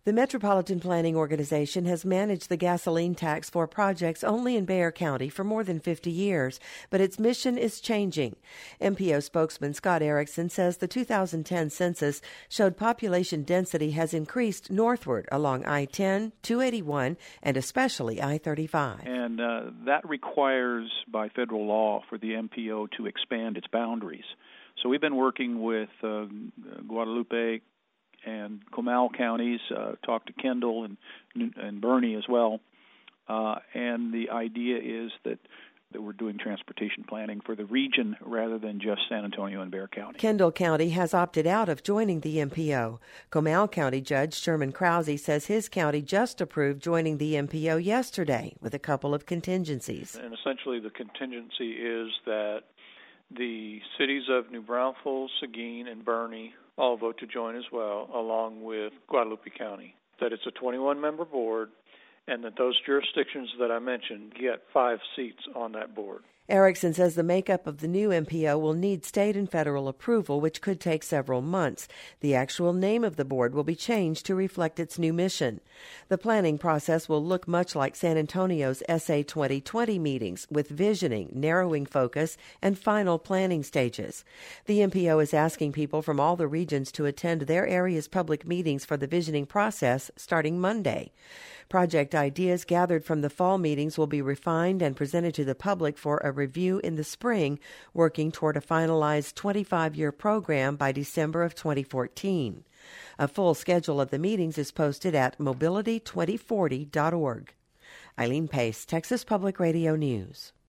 The Metropolitan Planning Organization has managed the gasoline tax for projects only in Bexar County for more than 50 years, but its mission is changing. MPO spokesman Scott Erickson says the 2010 census showed population density has increased northward along I-10, 281, and especially I-35. And that requires, by federal law, for the MPO to expand its boundaries. So we've been working with Guadalupe and Comal counties, talked to Kendall and Bernie as well, and the idea is that we're doing transportation planning for the region rather than just San Antonio and Bexar County. Kendall County has opted out of joining the MPO. Comal County Judge Sherman Krause says his county just approved joining the MPO yesterday with a couple of contingencies. And essentially the contingency is that the cities of New Braunfels, Seguin, and Bernie all vote to join as well, along with Guadalupe County. That it's a 21-member board, and that those jurisdictions that I mentioned get 5 seats on that board. Erickson says the makeup of the new MPO will need state and federal approval, which could take several months. The actual name of the board will be changed to reflect its new mission. The planning process will look much like San Antonio's SA 2020 meetings, with visioning, narrowing focus, and final planning stages. The MPO is asking people from all the regions to attend their area's public meetings for the visioning process starting Monday. Project ideas gathered from the fall meetings will be refined and presented to the public for a review in the spring, working toward a finalized 25-year program by December of 2014. A full schedule of the meetings is posted at mobility2040.org. Eileen Pace, Texas Public Radio News.